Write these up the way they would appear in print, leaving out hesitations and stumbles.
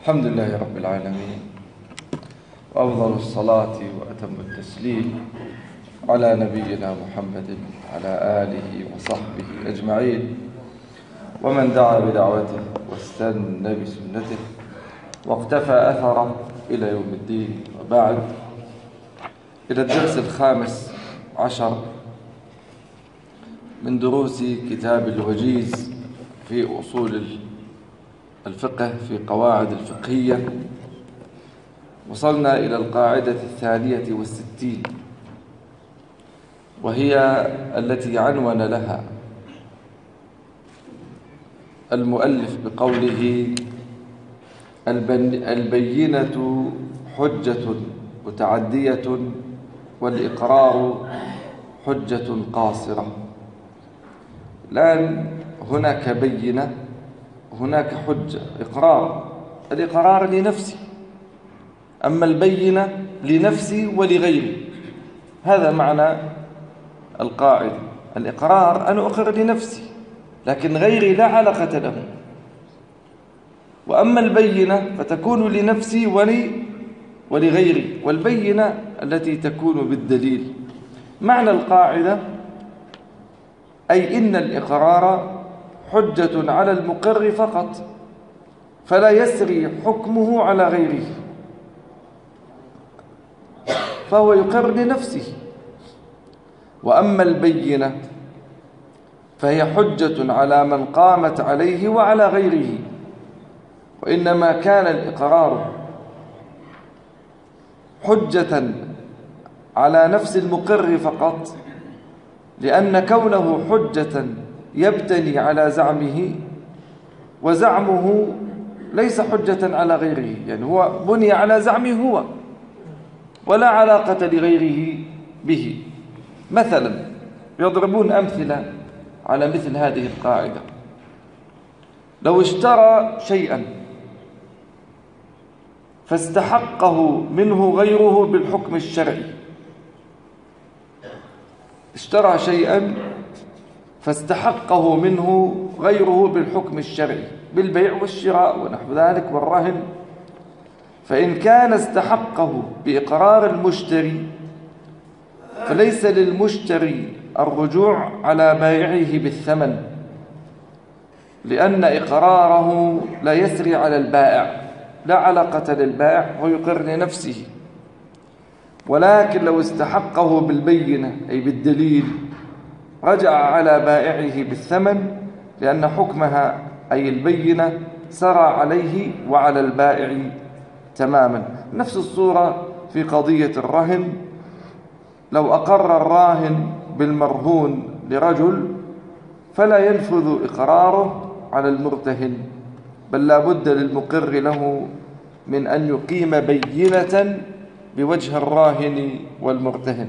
الحمد لله رب العالمين، وأفضل الصلاة وأتم التسليم على نبينا محمد وعلى آله وصحبه أجمعين، ومن دعا بدعوته واستنى بسنته واقتفى أثره إلى يوم الدين. وبعد، إلى الدرس 15 من دروس كتاب الوجيز في أصول الفقه في قواعد الفقهية. وصلنا إلى القاعدة 62، وهي التي عنون لها المؤلف بقوله: البينة حجة متعدية والإقرار حجة قاصرة. الآن هناك بينة، هناك حجة، الإقرار لنفسي، أما البينة لنفسي ولغيري. هذا معنى القاعدة. الإقرار أنا أقر لنفسي، لكن غيري لا علاقة له. وأما البينة فتكون لنفسي ولغيري، والبينة التي تكون بالدليل. معنى القاعدة أي إن الإقرار حجة على المقر فقط، فلا يسري حكمه على غيره، فهو يقر لنفسه. وأما البينة فهي حجة على من قامت عليه وعلى غيره. وإنما كان الإقرار حجة على نفس المقر فقط لأن كونه حجة يبتني على زعمه، وزعمه ليس حجة على غيره، يعني هو بني على زعمه هو ولا علاقة لغيره به. مثلا يضربون أمثلة على مثل هذه القاعدة: لو اشترى شيئا فاستحقه منه غيره بالحكم الشرعي، اشترى شيئا فاستحقه منه غيره بالحكم الشرعي، بالبيع والشراء ونحو ذلك والرهن. فإن كان استحقه بإقرار المشتري فليس للمشتري الرجوع على بائعه بالثمن، لأن إقراره لا يسري على البائع، لا علاقة للبائع، ويقر لنفسه. ولكن لو استحقه بالبينة أي بالدليل رجع على بائعه بالثمن، لأن حكمها أي البينة سرى عليه وعلى البائع تماما. نفس الصورة في قضية الرهن. لو أقر الراهن بالمرهون لرجل فلا ينفذ إقراره على المرتهن، بل لا بد للمقر له من أن يقيم بينة بوجه الراهن والمرتهن.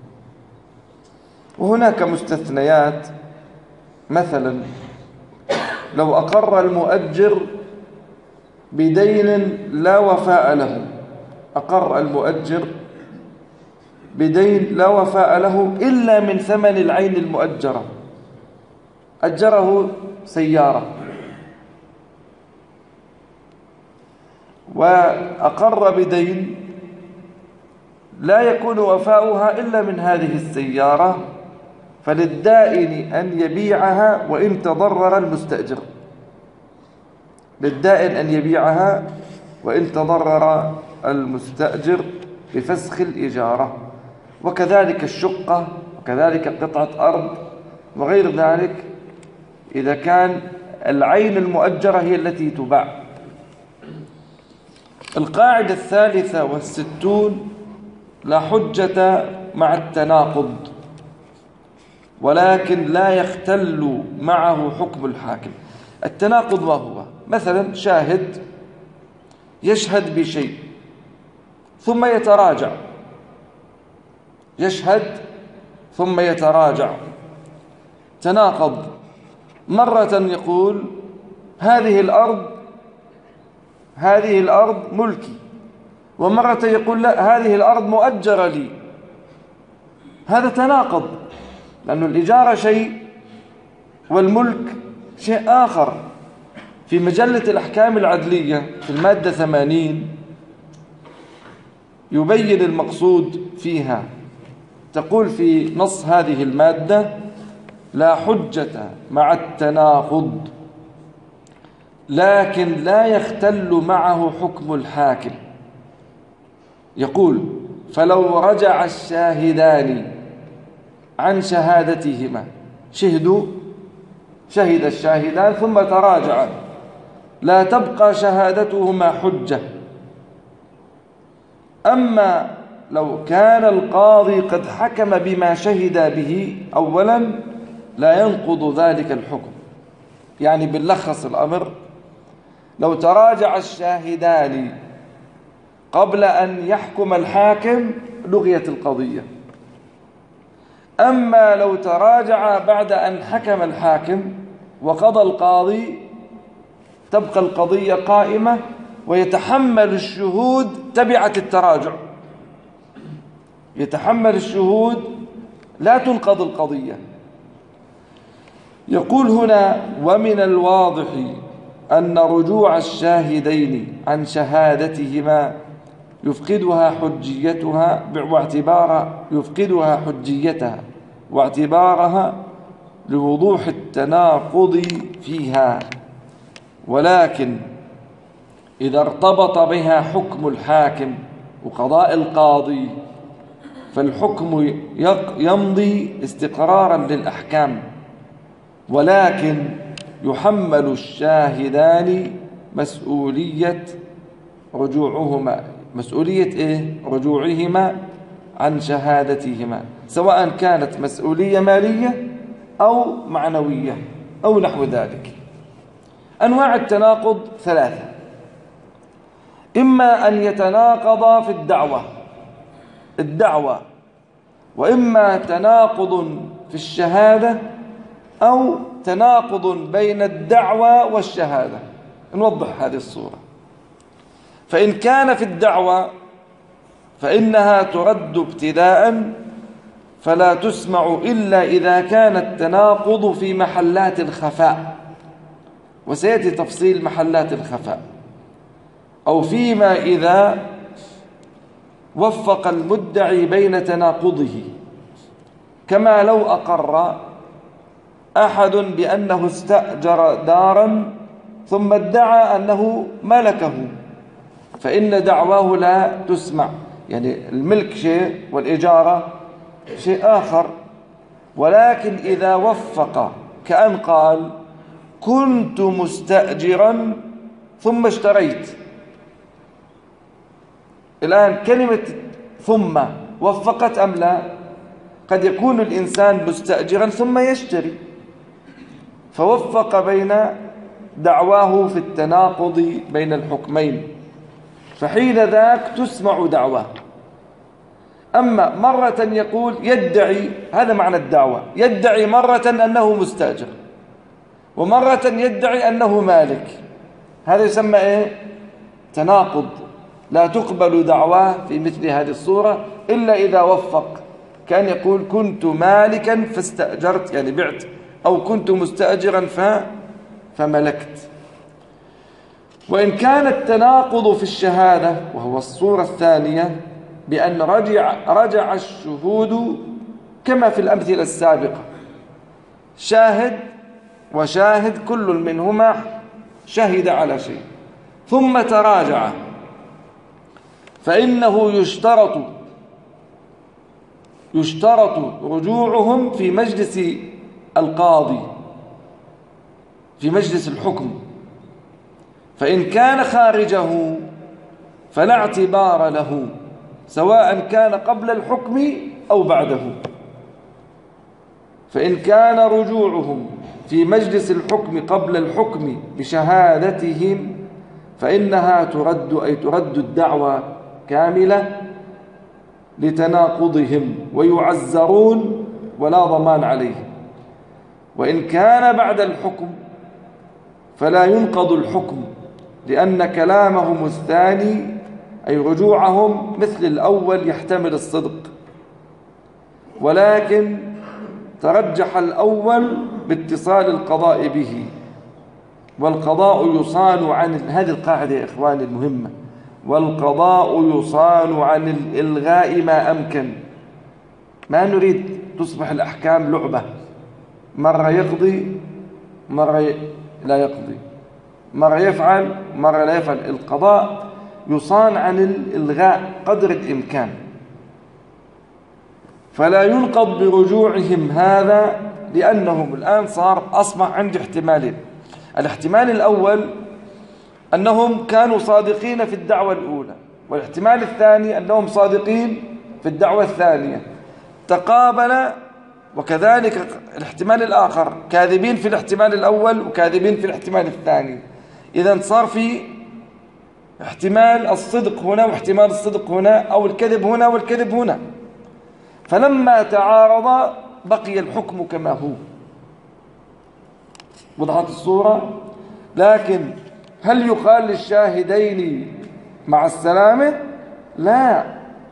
وهناك مستثنيات. مثلا لو أقر المؤجر بدين لا وفاء له، أقر المؤجر بدين لا وفاء له إلا من ثمن العين المؤجرة، أجره سيارة وأقر بدين لا يكون وفاؤها إلا من هذه السيارة، فللدائن أن يبيعها وإن تضرر المستأجر، للدائن أن يبيعها وإن تضرر المستأجر بفسخ الإجارة. وكذلك الشقة، وكذلك قطعة أرض وغير ذلك، إذا كان العين المؤجرة هي التي تباع. القاعدة 63: لا حجة مع التناقض، ولكن لا يختل معه حكم الحاكم. التناقض ما هو؟ مثلا شاهد يشهد بشيء ثم يتراجع، يشهد ثم يتراجع، تناقض. مرة يقول هذه الأرض ملكي، ومرة يقول لا، هذه الأرض مؤجرة لي. هذا تناقض، لأن الإجارة شيء والملك شيء آخر. في مجلة الأحكام العدلية في المادة 80 يبين المقصود فيها. تقول في نص هذه المادة: لا حجة مع التناقض، لكن لا يختل معه حكم الحاكم. يقول: فلو رجع الشاهدان عن شهادتهما، شهد الشاهدان ثم تراجعا، لا تبقى شهادتهما حجة. أما لو كان القاضي قد حكم بما شهد به أولا لا ينقض ذلك الحكم. يعني باللخص الأمر: لو تراجع الشاهدان قبل أن يحكم الحاكم لغيت القضية. أما لو تراجع بعد أن حكم الحاكم وقضى القاضي تبقى القضية قائمة، ويتحمل الشهود تبعة التراجع، يتحمل الشهود، لا تنقض القضية. يقول هنا: ومن الواضح أن رجوع الشاهدين عن شهادتهما يفقدها حجيتها واعتبارها لوضوح التناقض فيها، ولكن إذا ارتبط بها حكم الحاكم وقضاء القاضي فالحكم يمضي استقرارا للأحكام، ولكن يحمل الشاهدان مسؤولية رجوعهما عن شهادتهما، سواء كانت مسؤولية مالية أو معنوية أو نحو ذلك. أنواع التناقض ثلاثة: إما أن يتناقضا في الدعوة، وإما تناقض في الشهادة، أو تناقض بين الدعوة والشهادة. نوضح هذه الصورة. فإن كان في الدعوة فإنها ترد ابتداء، فلا تسمع إلا إذا كان التناقض في محلات الخفاء، وسيأتي تفصيل محلات الخفاء، أو فيما إذا وفق المدعي بين تناقضه، كما لو أقر أحد بأنه استأجر دارا ثم ادعى أنه ملكه، فإن دعواه لا تسمع. يعني الملك شيء والإجارة شيء آخر. ولكن إذا وفق كأن قال: كنت مستأجرا ثم اشتريت، الآن كلمة ثم وفقت أم لا؟ قد يكون الإنسان مستأجرا ثم يشتري، فوفق بين دعواه في التناقض بين الحكمين، فحين ذاك تسمع دعواه. أما مرة يقول يدعي، هذا معنى الدعوة، يدعي مرة أنه مستأجر ومرة يدعي أنه مالك، هذا يسمى إيه؟ تناقض. لا تقبل دعواه في مثل هذه الصورة إلا إذا وفق، كان يقول كنت مالكا فاستأجرت يعني بعت، أو كنت مستأجرا فملكت. وإن كان التناقض في الشهادة، وهو الصورة الثانية، بأن رجع الشهود كما في الأمثلة السابقة، شاهد وشاهد كل منهما شهد على شيء ثم تراجع، فإنه يشترط رجوعهم في مجلس القاضي، في مجلس الحكم، فإن كان خارجه فلا اعتبار له، سواء كان قبل الحكم أو بعده. فإن كان رجوعهم في مجلس الحكم قبل الحكم بشهادتهم فإنها ترد، أي ترد الدعوة كاملة لتناقضهم ويعزرون ولا ضمان عليهم. وإن كان بعد الحكم فلا ينقض الحكم، لأن كلامهم الثاني أي رجوعهم مثل الأول يحتمل الصدق، ولكن ترجح الأول باتصال القضاء به، والقضاء يصان عن هذه القاعدة يا إخواني المهمة، والقضاء يصان عن الإلغاء ما أمكن. ما نريد تصبح الأحكام لعبة، مرة يقضي مرة لا يقضي، مرة يفعل مرة لا يفعل. القضاء يصان عن الإلغاء قدر الإمكان، فلا ينقض برجوعهم هذا، لأنهم الآن أصبح عندي احتمالين. الاحتمال الأول أنهم كانوا صادقين في الدعوة الأولى، والاحتمال الثاني أنهم صادقين في الدعوة الثانية، تقابل. وكذلك الاحتمال الآخر كاذبين في الاحتمال الأول وكاذبين في الاحتمال الثاني. إذا صار في احتمال الصدق هنا واحتمال الصدق هنا، أو الكذب هنا والكذب هنا. فلما تعارض بقي الحكم كما هو. وضحت الصورة؟ لكن هل يقال للشاهدين مع السلامة؟ لا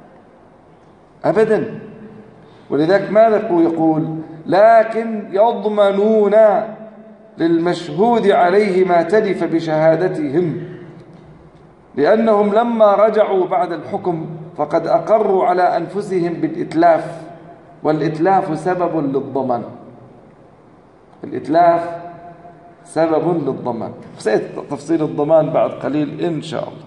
أبدا. ولذلك ماذا يقول؟ لكن يضمنون للمشهود عليه ما تلف بشهادتهم، لأنهم لما رجعوا بعد الحكم فقد أقروا على أنفسهم بالإتلاف، والإتلاف سبب للضمان. الإتلاف سبب للضمان، سيأتي تفصيل الضمان بعد قليل إن شاء الله.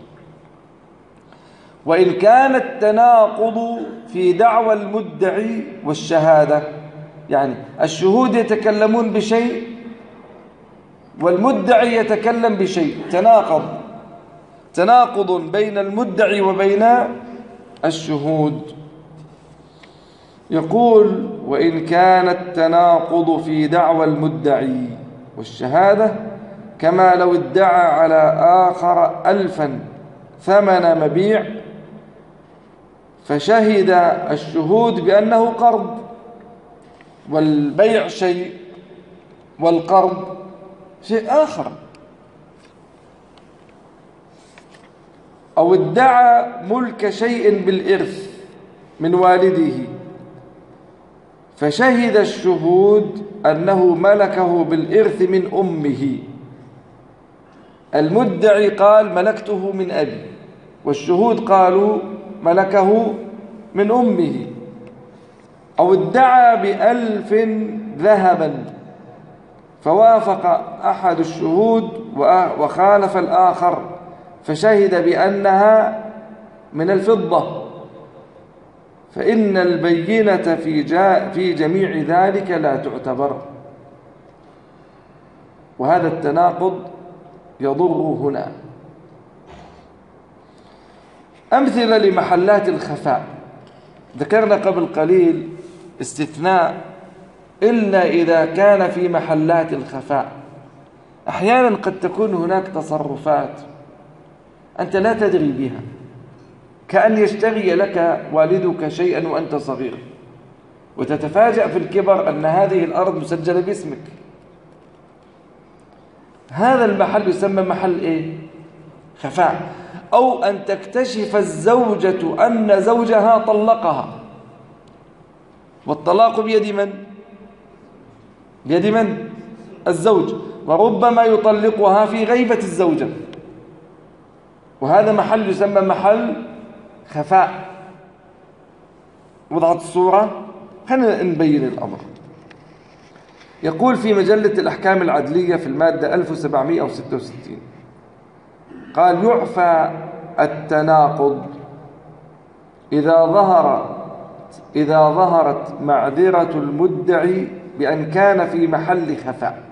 وإن كان التناقض في دعوى المدعي والشهادة، يعني الشهود يتكلمون بشيء والمدعي يتكلم بشيء، تناقض بين المدعي وبين الشهود. يقول: وإن كان التناقض في دعوى المدعي والشهادة كما لو ادعى على آخر 1000 ثمن مبيع، فشهد الشهود بأنه قرض، والبيع شيء والقرض شيء آخر. أو ادعى ملك شيء بالإرث من والده، فشهد الشهود أنه ملكه بالإرث من أمه. المدعي قال ملكته من أبي، والشهود قالوا ملكه من أمه. أو ادعى ب1000 ذهبا، فوافق أحد الشهود وخالف الآخر، فشهد بأنها من الفضة، فإن البينة في جميع ذلك لا تعتبر. وهذا التناقض يضر هنا. أمثلة لمحلات الخفاء: ذكرنا قبل قليل استثناء إلا إذا كان في محلات الخفاء. أحيانا قد تكون هناك تصرفات أنت لا تدري بها، كأن يشتري لك والدك شيئا وأنت صغير، وتتفاجأ في الكبر أن هذه الأرض مسجلة باسمك. هذا المحل يسمى محل إيه؟ خفاء. أو أن تكتشف الزوجة أن زوجها طلقها، والطلاق بيد من؟ بيد من؟ الزوج، وربما يطلقها في غيبة الزوجة، وهذا محل يسمى محل خفاء. وضعت الصورة؟ خلينا نبين الأمر. يقول في مجلة الأحكام العدلية في المادة 1766، قال: يعفى التناقض إذا ظهرت معذرة المدعي بأن كان في محل خفاء.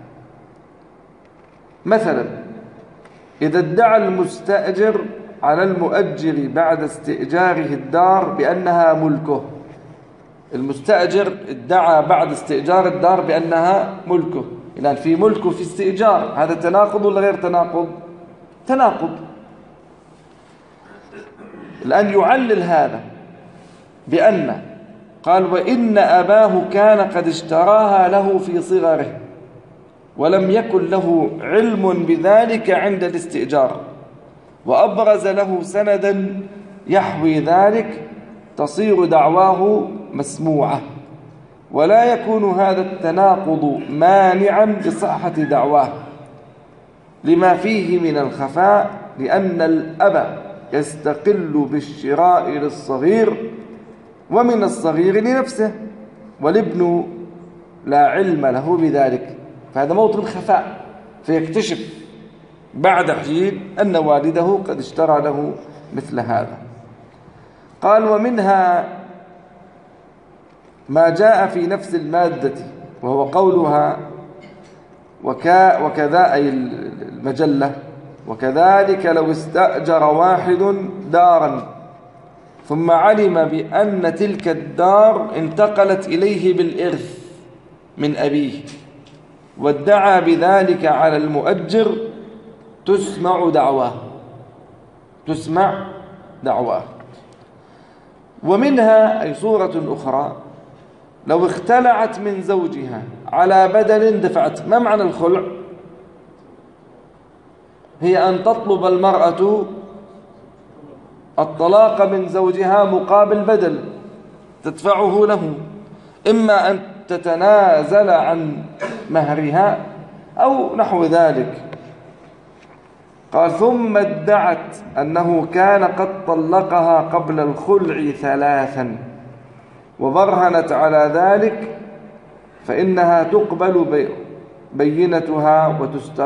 مثلا إذا ادعى المستأجر على المؤجر بعد استئجاره الدار بأنها ملكه. المستأجر ادعى بعد استئجار الدار بأنها ملكه، الآن في ملكه في استئجار. هذا تناقض ولا غير تناقض؟ تناقض. الآن يعلل هذا بأن قال: وإن أباه كان قد اشتراها له في صغره ولم يكن له علم بذلك عند الاستئجار، وأبرز له سندا يحوي ذلك، تصير دعواه مسموعة، ولا يكون هذا التناقض مانعا لصحة دعواه. لما فيه من الخفاء، لأن الأب يستقل بالشراء للصغير ومن الصغير لنفسه، والابن لا علم له بذلك، فهذا موطن خفاء، فيكتشف بعد حين أن والده قد اشترى له مثل هذا. قال: ومنها ما جاء في نفس المادة، وهو قولها وكذا أي المجلة: وكذلك لو استأجر واحد دارا ثم علم بأن تلك الدار انتقلت إليه بالإرث من أبيه وادعى بذلك على المؤجر، تسمع دعواه. ومنها أي صورة أخرى: لو اختلعت من زوجها على بدل دفعت. ما معنى الخلع؟ هي أن تطلب المرأة الطلاق من زوجها مقابل بدل تدفعه له، إما أن تتنازل عن مهرها أو نحو ذلك. قال: ثم ادعت أنه كان قد طلقها قبل الخلع 3 وبرهنت على ذلك، فإنها تقبل بينتها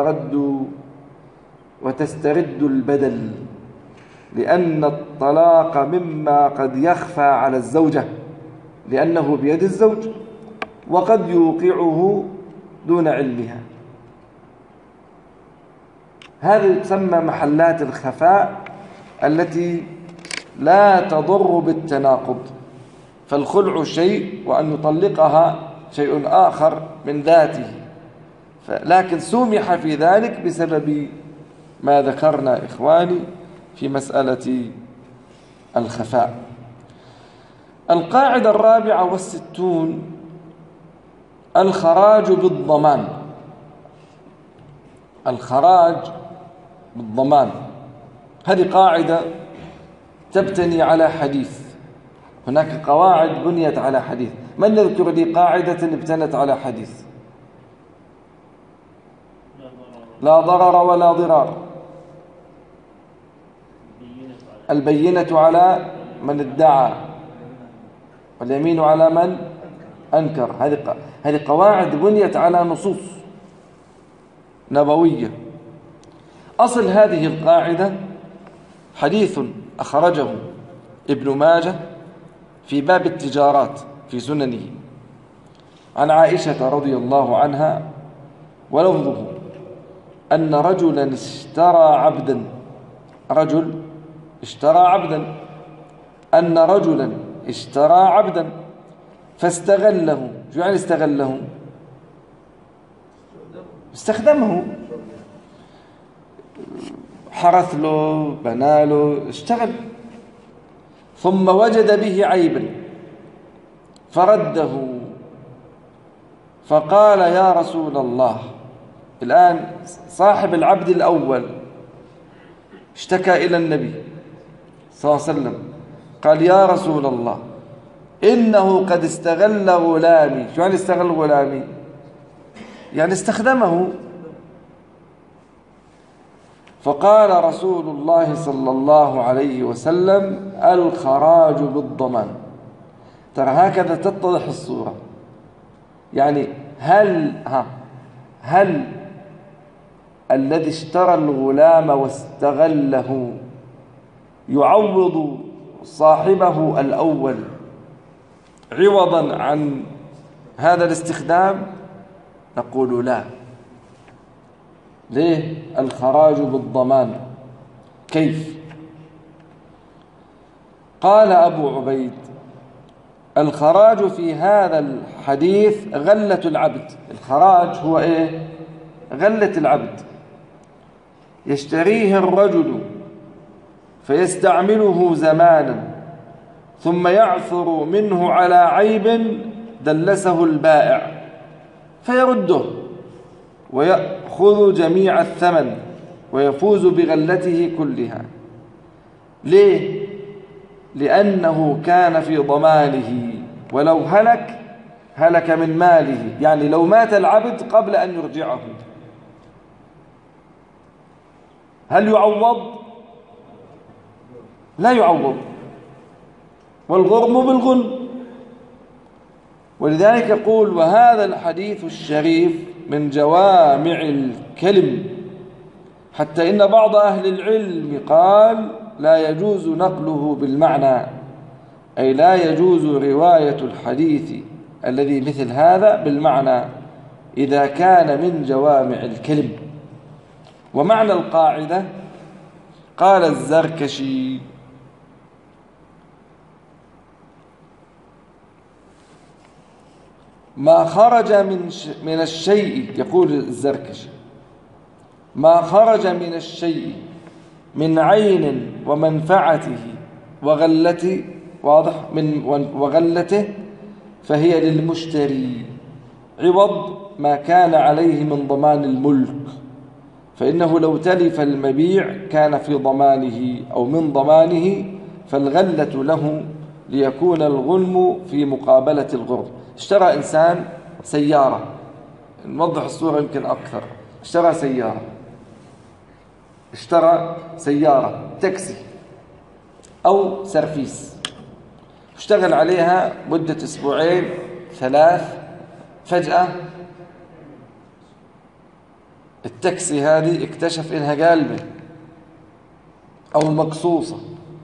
وتسترد البدل، لأن الطلاق مما قد يخفى على الزوجة لأنه بيد الزوج، وقد يوقعه دون علمها. هذه تسمى محلات الخفاء التي لا تضر بالتناقض، فالخلع شيء وأن يطلقها شيء آخر من ذاته، لكن سمح في ذلك بسبب ما ذكرنا إخواني في مسألة الخفاء. القاعدة 64: الخراج بالضمان. الخراج بالضمان هذه قاعدة تبتني على حديث. هناك قواعد بنيت على حديث. من يذكر لي قاعدة ابتنت على حديث؟ لا ضرر ولا ضرار. البينة على من ادعى واليمين على من أنكر. هذه قواعد بنيت على نصوص نبوية. أصل هذه القاعدة حديث أخرجه ابن ماجه في باب التجارات في سننه عن عائشة رضي الله عنها، ولفظه أن رجلا اشترى عبدا. رجل اشترى عبدا. أن رجلا اشترى عبدا فاستغله. شو يعني استغله؟ استخدمه، حرث له، بنى له، اشتغل. ثم وجد به عيبا فرده، فقال: يا رسول الله. الآن صاحب العبد الأول اشتكى إلى النبي صلى الله عليه وسلم، قال: يا رسول الله، إنه قد استغل غلامي. شو يعني استغل غلامي؟ يعني استخدمه. فقال رسول الله صلى الله عليه وسلم: الخراج بالضمان. ترى هكذا تتضح الصورة. يعني هل الذي اشترى الغلام واستغله يعوض صاحبه الأول عوضا عن هذا الاستخدام؟ نقول لا. ليه؟ الخراج بالضمان. كيف؟ قال أبو عبيد: الخراج في هذا الحديث غلة العبد. الخراج هو إيه؟ غلة العبد، يشتريه الرجل فيستعمله زمانا ثم يعثر منه على عيب دلسه البائع فيرده ويأخذ جميع الثمن ويفوز بغلته كلها. ليه؟ لأنه كان في ضمانه، ولو هلك من ماله. يعني لو مات العبد قبل أن يرجعه. هل يعوض؟ لا يعوض، والغرم بالغنم. ولذلك يقول: وهذا الحديث الشريف من جوامع الكلم، حتى إن بعض أهل العلم قال: لا يجوز نقله بالمعنى، أي لا يجوز رواية الحديث الذي مثل هذا بالمعنى إذا كان من جوامع الكلم. ومعنى القاعدة قال الزركشي: ما خرج من الشيء، يقول الزركشي: ما خرج من الشيء من عين ومنفعته وغلته، واضح، وغلته، فهي للمشتري عوض ما كان عليه من ضمان الملك، فإنه لو تلف المبيع كان في ضمانه أو من ضمانه، فالغلة له ليكون الغنم في مقابلة الغرم. اشترى إنسان سيارة، نوضح الصورة يمكن أكثر. اشترى سيارة تاكسي أو سرفيس، اشتغل عليها مدة 2 3، فجأة التاكسي هذه اكتشف إنها قالبة أو مقصوصة،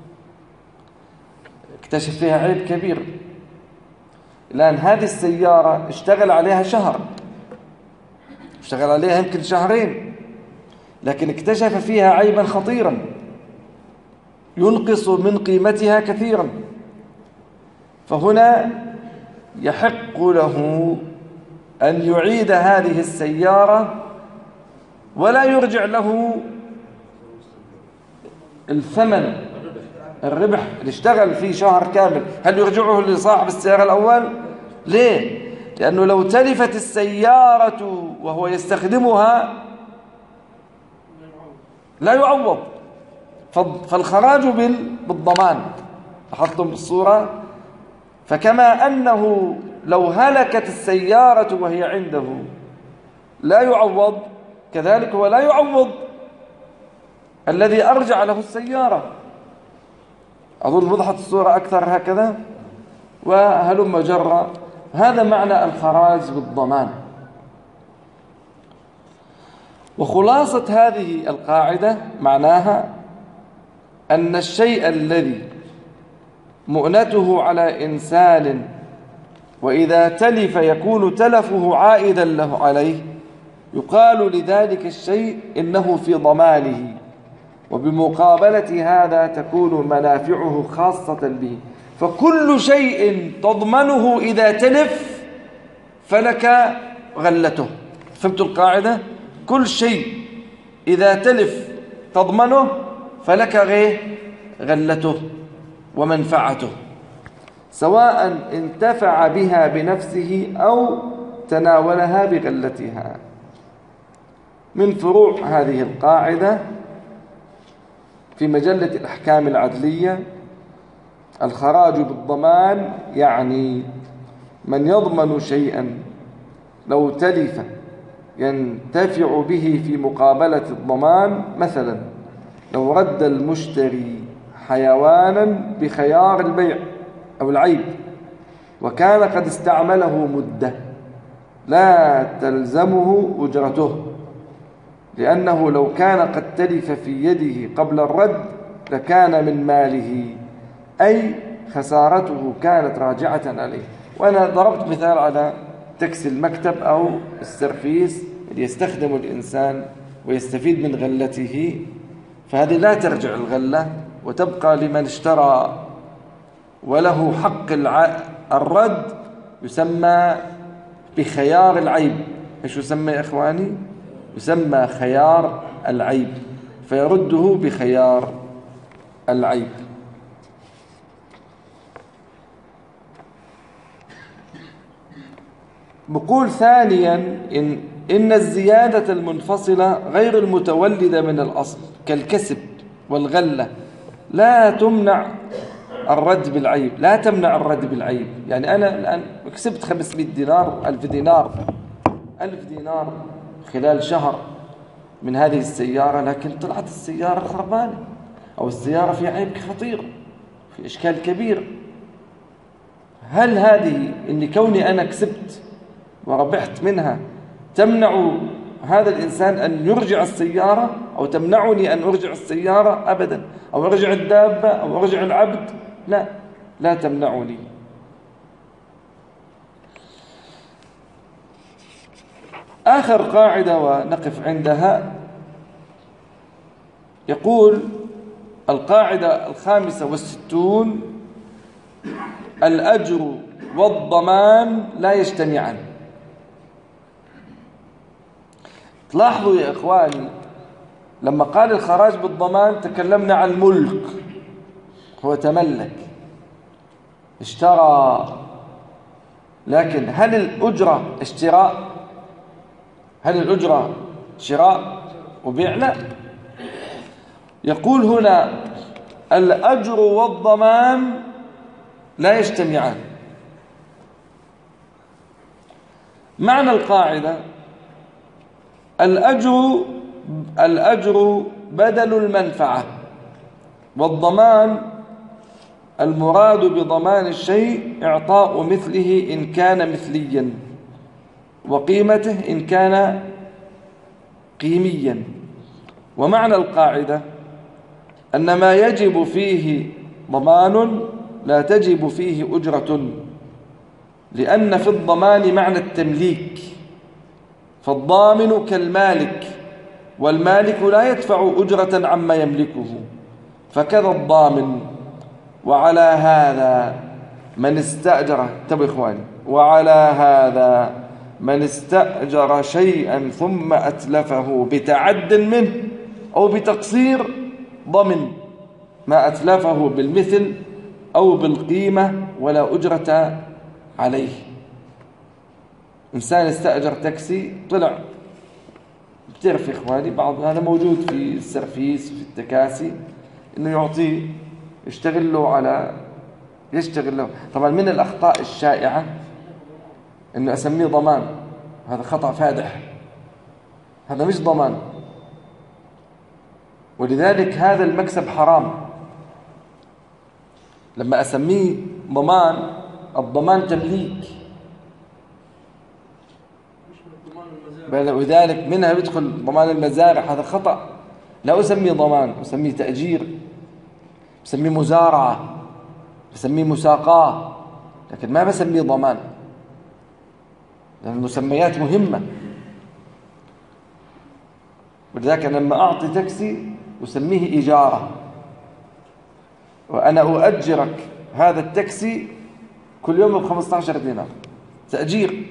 اكتشف فيها عيب كبير. الآن هذه السيارة اشتغل عليها شهر، اشتغل عليها يمكن 2 شهر، لكن اكتشف فيها عيبا خطيرا ينقص من قيمتها كثيرا، فهنا يحق له أن يعيد هذه السيارة ولا يرجع له الثمن، الربح اللي اشتغل فيه شهر كامل. هل يرجعه لصاحب السيارة الأول؟ ليه؟ لأنه لو تلفت السيارة وهو يستخدمها لا يعوض، فالخراج بالضمان. لاحظتم الصورة؟ فكما أنه لو هلكت السيارة وهي عنده لا يعوض، كذلك هو لا يعوض الذي أرجع له السيارة. أظن وضحت الصورة أكثر هكذا. وهلم جرا، هذا معنى الخراج بالضمان. وخلاصة هذه القاعدة معناها أن الشيء الذي مؤنته على إنسان وإذا تلف يكون تلفه عائدا له عليه، يقال لذلك الشيء إنه في ضمانه، وبمقابلة هذا تكون منافعه خاصة به. فكل شيء تضمنه إذا تلف فلك غلته. فهمتوا القاعدة؟ كل شيء إذا تلف تضمنه فلك غلته ومنفعته، سواء انتفع بها بنفسه أو تناولها بغلتها. من فروع هذه القاعدة في مجلة الأحكام العدلية: الخراج بالضمان يعني من يضمن شيئا لو تلف ينتفع به في مقابلة الضمان. مثلا لو رد المشتري حيوانا بخيار البيع أو العيب وكان قد استعمله مدة، لا تلزمه أجرته، لأنه لو كان قد تلف في يده قبل الرد لكان من ماله، أي خسارته كانت راجعة عليه. وأنا ضربت مثال على تاكسي المكتب أو السرفيس اللي يستخدم الإنسان ويستفيد من غلته، فهذه لا ترجع الغلة وتبقى لمن اشترى وله حق الرد، يسمى بخيار العيب. ايش يسمى يا إخواني؟ يسمى خيار العيب، فيرده بخيار العيب. بقول ثانيا إن الزيادة المنفصلة غير المتولدة من الأصل كالكسب والغلة لا تمنع الرد بالعيب، لا تمنع الرد بالعيب. يعني أنا الآن كسبت 500 دينار، 1000 دينار، 1000 دينار خلال شهر، من هذه السيارة، لكن طلعت السيارة خربانة أو السيارة فيها عيب خطير، في إشكال كبير. هل هذه إني كوني أنا كسبت وربحت منها تمنع هذا الإنسان أن يرجع السيارة، أو تمنعني أن أرجع السيارة؟ أبدا. أو أرجع الدابة أو أرجع العبد؟ لا، لا تمنعني. آخر قاعدة ونقف عندها، يقول القاعدة 65: الأجر والضمان لا يجتمعان. تلاحظوا يا إخواني، لما قال الخراج بالضمان تكلمنا عن الملك، هو تملك اشترى، لكن هل الأجرة اشتراء؟ هل الأجرة شراء وبيع؟ لا. يقول هنا الأجر والضمان لا يجتمعان. معنى القاعدة: الأجر بدل المنفعة، والضمان المراد بضمان الشيء إعطاء مثله إن كان مثليا، وقيمته إن كان قيميا. ومعنى القاعدة أن ما يجب فيه ضمان لا تجب فيه أجرة، لأن في الضمان معنى التمليك، فالضامن كالمالك، والمالك لا يدفع أجرة عما يملكه، فكذا الضامن. وعلى هذا من استأجر، انتبهوا إخواني، وعلى هذا من استأجر شيئا ثم أتلفه بتعد منه أو بتقصير ضمن ما أتلفه بالمثل أو بالقيمة ولا أجرة عليه. إنسان استأجر تاكسي، طلع، بتعرف يا إخواني بعض هذا موجود في السرفيس في التكاسي، إنه يعطيه يشتغل له. طبعا من الأخطاء الشائعة إنه أسميه ضمان، هذا خطأ فادح، هذا مش ضمان، ولذلك هذا المكسب حرام. لما أسميه ضمان، الضمان تمليك، ولذلك منها يدخل ضمان المزارع، هذا خطأ. لا أسميه ضمان، أسميه تأجير، أسميه مزارعة، أسميه مساقاة، لكن ما بسميه ضمان، لأن المسميات مهمة. ولذلك لما أعطي تاكسي أسميه إجارة، وأنا أؤجرك هذا التاكسي كل يوم ب15 دينار تأجير،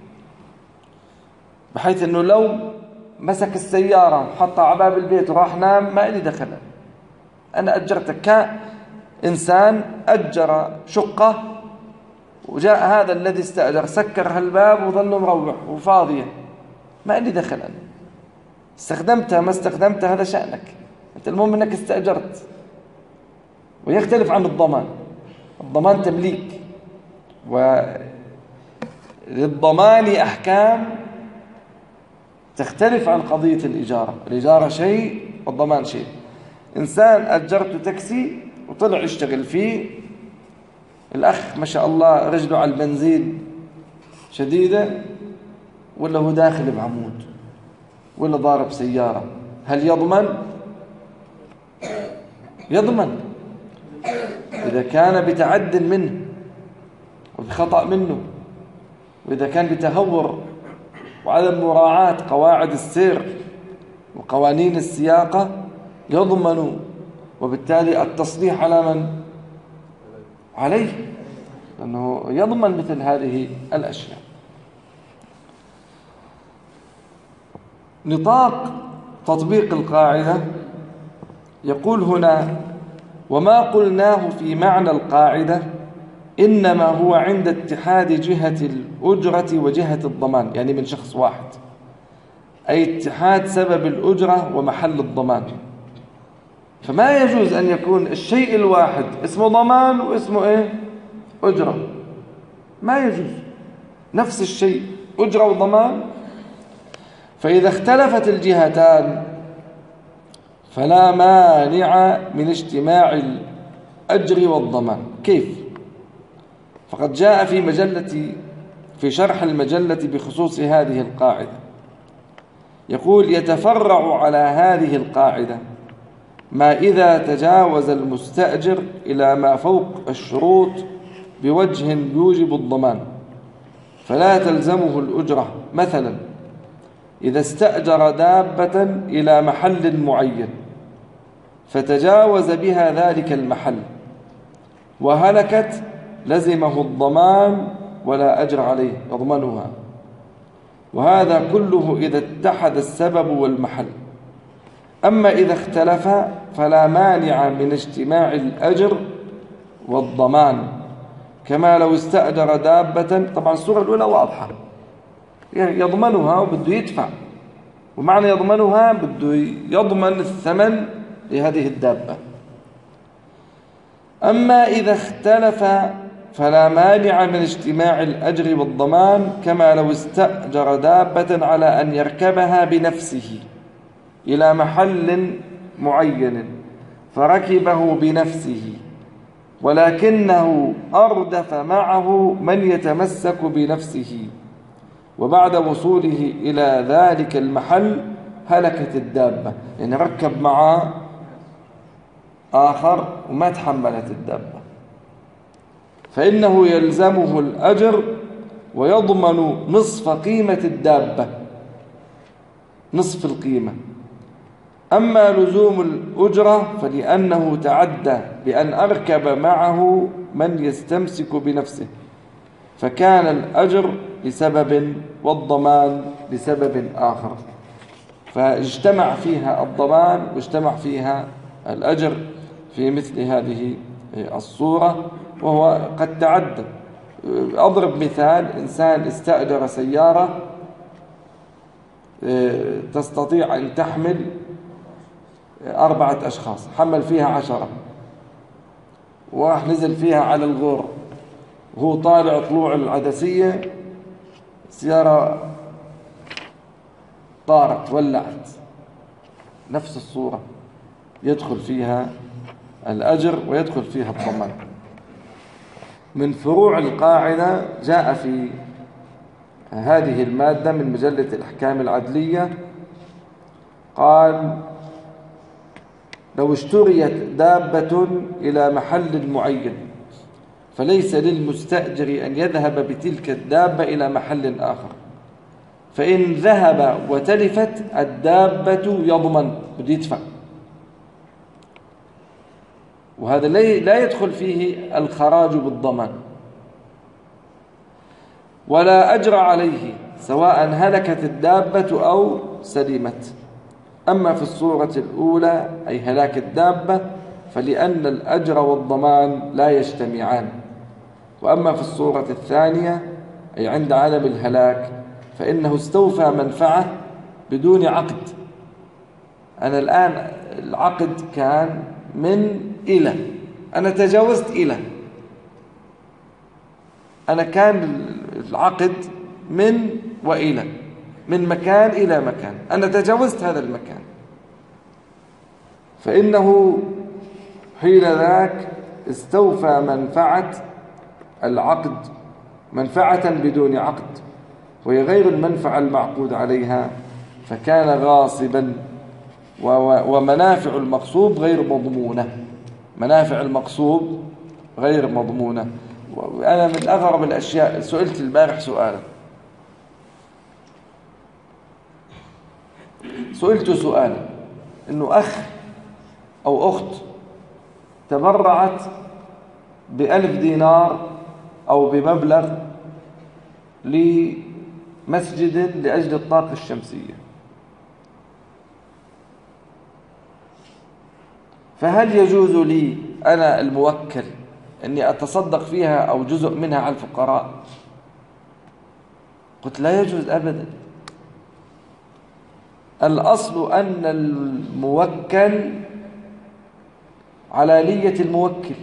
بحيث أنه لو مسك السيارة وحطها على باب البيت وراح نام ما إلي دخل. أنا أجرتك كإنسان أجر شقة، وجاء هذا الذي استأجر سكر هالباب وظل مروح وفاضية، ما إلي دخل. أنا استخدمتها ما استخدمتها هذا شأنك أنت، المهم أنك استأجرت. ويختلف عن الضمان، الضمان تمليك، وللضمان أحكام تختلف عن قضية الإجارة. الإجارة شيء والضمان شيء. إنسان أجرته تاكسي وطلع يشتغل فيه، الأخ ما شاء الله رجله على البنزين شديدة، ولا هو داخل بعمود، ولا ضارب سيارة، هل يضمن؟ يضمن إذا كان بتعد منه وبخطأ منه، وإذا كان بتهور وعدم مراعاة قواعد السير وقوانين السياقة يضمن، وبالتالي التصليح على من؟ عليه، لأنه يضمن مثل هذه الأشياء. نطاق تطبيق القاعدة يقول هنا: وما قلناه في معنى القاعدة إنما هو عند اتحاد جهة الأجرة وجهة الضمان، يعني من شخص واحد، أي اتحاد سبب الأجرة ومحل الضمان. فما يجوز أن يكون الشيء الواحد اسمه ضمان واسمه إيه؟ أجرة، ما يجوز. نفس الشيء أجرة وضمان. فإذا اختلفت الجهتان فلا مانع من اجتماع الأجر والضمان. كيف؟ فقد جاء في شرح المجلة بخصوص هذه القاعدة، يقول: يتفرع على هذه القاعدة ما إذا تجاوز المستأجر إلى ما فوق الشروط بوجه يوجب الضمان فلا تلزمه الأجرة. مثلا إذا استأجر دابة إلى محل معين فتجاوز بها ذلك المحل وهلكت لزمه الضمان ولا أجر عليه، يضمنها. وهذا كله إذا اتحد السبب والمحل. أما إذا اختلف فلا مانع من اجتماع الأجر والضمان، كما لو استأجر دابة. طبعا الصورة الأولى واضحة، يعني يضمنها وبده يدفع، ومعنى يضمنها بده يضمن الثمن لهذه الدابة. أما إذا اختلف فلا مانع من اجتماع الأجر والضمان، كما لو استأجر دابة على أن يركبها بنفسه إلى محل معين فركبه بنفسه ولكنه أردف معه من يتمسك بنفسه، وبعد وصوله إلى ذلك المحل هلكت الدابة، يعني ركب معه آخر وما تحملت الدابة، فإنه يلزمه الأجر ويضمن نصف قيمة الدابة، نصف القيمة. أما لزوم الأجرة فلأنه تعدى بأن أركب معه من يستمسك بنفسه، فكان الأجر لسبب والضمان لسبب آخر، فاجتمع فيها الضمان واجتمع فيها الأجر في مثل هذه الصورة، وهو قد تعدى. أضرب مثال: إنسان استأجر سيارة تستطيع أن تحمل 4 أشخاص، حمل فيها 10 وراح نزل فيها على الغور، وهو طالع طلوع العدسية السيارة طارت ولعت، نفس الصورة يدخل فيها الأجر ويدخل فيها الضمان. من فروع القاعدة جاء في هذه المادة من مجلة الأحكام العدلية، قال: لو اشتريت دابة إلى محل معين فليس للمستأجر أن يذهب بتلك الدابة إلى محل آخر، فإن ذهب وتلفت الدابة يضمن، بده يدفع، وهذا لا يدخل فيه الخراج بالضمان، ولا أجر عليه سواء هلكت الدابة أو سلمت. أما في الصورة الأولى أي هلاك الدابة فلأن الأجر والضمان لا يجتمعان، وأما في الصورة الثانية أي عند عدم الهلاك فإنه استوفى منفعة بدون عقد. أنا الآن العقد كان من إلى، أنا تجاوزت إلى، أنا كان العقد من وإلى، من مكان إلى مكان، أنا تجاوزت هذا المكان، فإنه حين ذاك استوفى منفعة العقد، منفعة بدون عقد وهي غير المنفعة المعقود عليها، فكان غاصبا. ومنافع المغصوب غير مضمونة، منافع المغصوب غير مضمونة. وأنا من أغرب الأشياء، سئلت البارح سؤالا، إنه أخ أو أخت تبرعت ب1,000 دينار أو بمبلغ لمسجد لأجل الطاقة الشمسية، فهل يجوز لي أنا الموكل أني أتصدق فيها أو جزء منها على الفقراء؟ قلت: لا يجوز أبدا. الأصل أن الموكل على نية الموكل،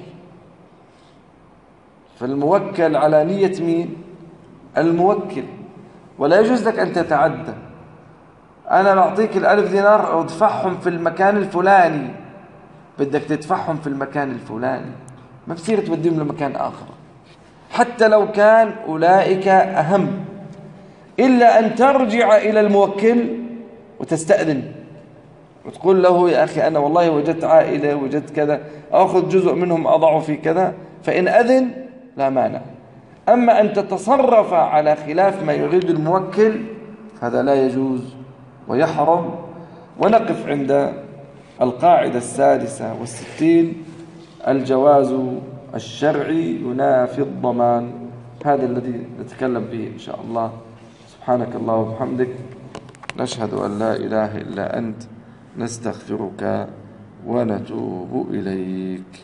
فالموكل على نية مين؟ الموكل، ولا يجوز لك أن تتعدى. أنا بعطيك ال1000 دينار ادفعهم في المكان الفلاني، بدك تدفعهم في المكان الفلاني، ما بصير توديهم لمكان آخر حتى لو كان أولئك أهم، إلا أن ترجع إلى الموكل وتستأذن وتقول له يا أخي أنا والله وجدت عائلة وجدت كذا، أخذ جزء منهم أضعه في كذا، فإن أذن لا مانع. أما أن تتصرف على خلاف ما يريد الموكل هذا لا يجوز ويحرم. ونقف عند القاعدة 66 الجواز الشرعي ينافي الضمان، هذا الذي نتكلم فيه إن شاء الله. سبحانك اللهم وبحمدك، نشهد أن لا إله إلا أنت، نستغفرك ونتوب إليك.